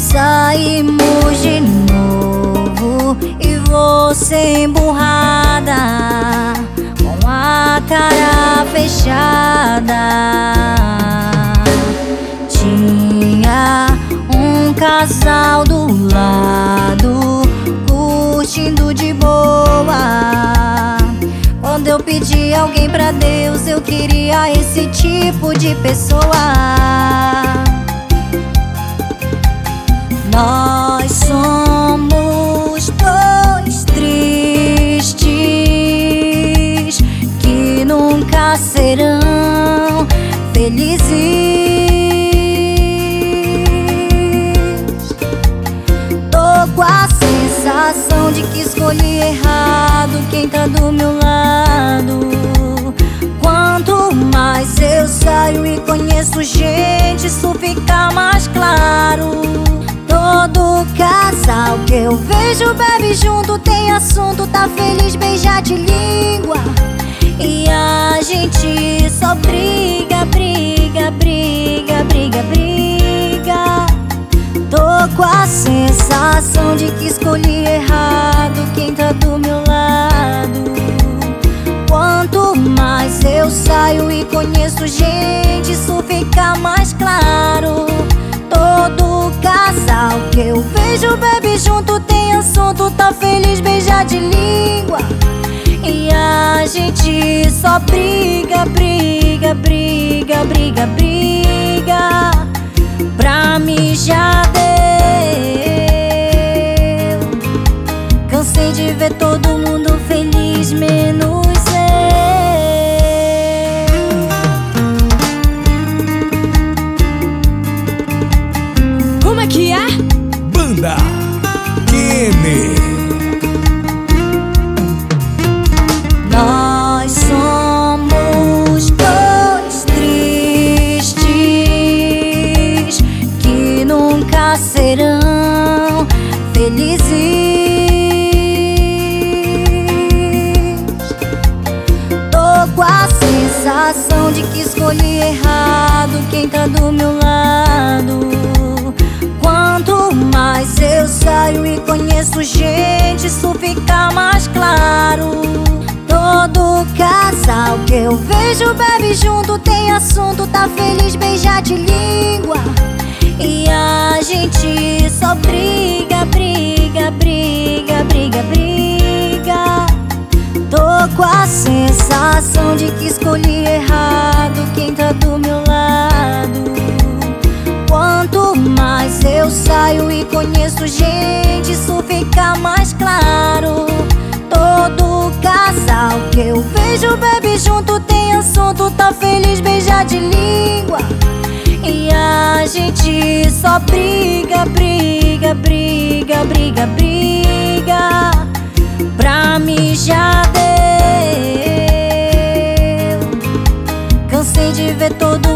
Saímos de novo e você emburrada, com a cara fechada. Tinha um casal do lado, curtindo de boa. Quando eu pedi alguém pra Deus, eu queria esse tipo de pessoa. Nós somos dois tristes que nunca serão felizes. Tô com a sensação de que escolhi errado quem tá do meu lado. Quanto mais eu saio e conheço gente, isso fica mais claro. Todo casal que eu vejo bebe junto, tem assunto, tá feliz, beija de língua. E a gente só briga, briga, briga, briga, briga. Tô com a sensação de que escolhi errado quem tá do meu lado. Quanto mais eu saio e conheço gente, isso fica mais claro. Todo casal que eu vejo bebe junto, tem assunto, tá feliz, beija de língua. E a gente só briga, briga, briga, briga, briga. Pra mim já deu. Cansei de ver todo mundo feliz, menos que é? Banda Kenny. Nós somos dois tristes que nunca serão felizes. Tô com a sensação de que escolhi errado quem tá do meu lado. Quanto mais eu saio e conheço gente, isso fica mais claro. Todo casal que eu vejo bebe junto, tem assunto, tá feliz, beija de língua. E a gente só briga, briga, briga, briga, briga. Tô com a sensação de que escolhi errado quem tá do meu lado. Quanto mais eu saio e conheço gente, isso fica mais claro. Todo casal que eu vejo bebe junto, tem assunto, tá feliz, beija de língua. E a gente só briga, briga, briga, briga, briga. Pra mim já deu. Cansei de ver todo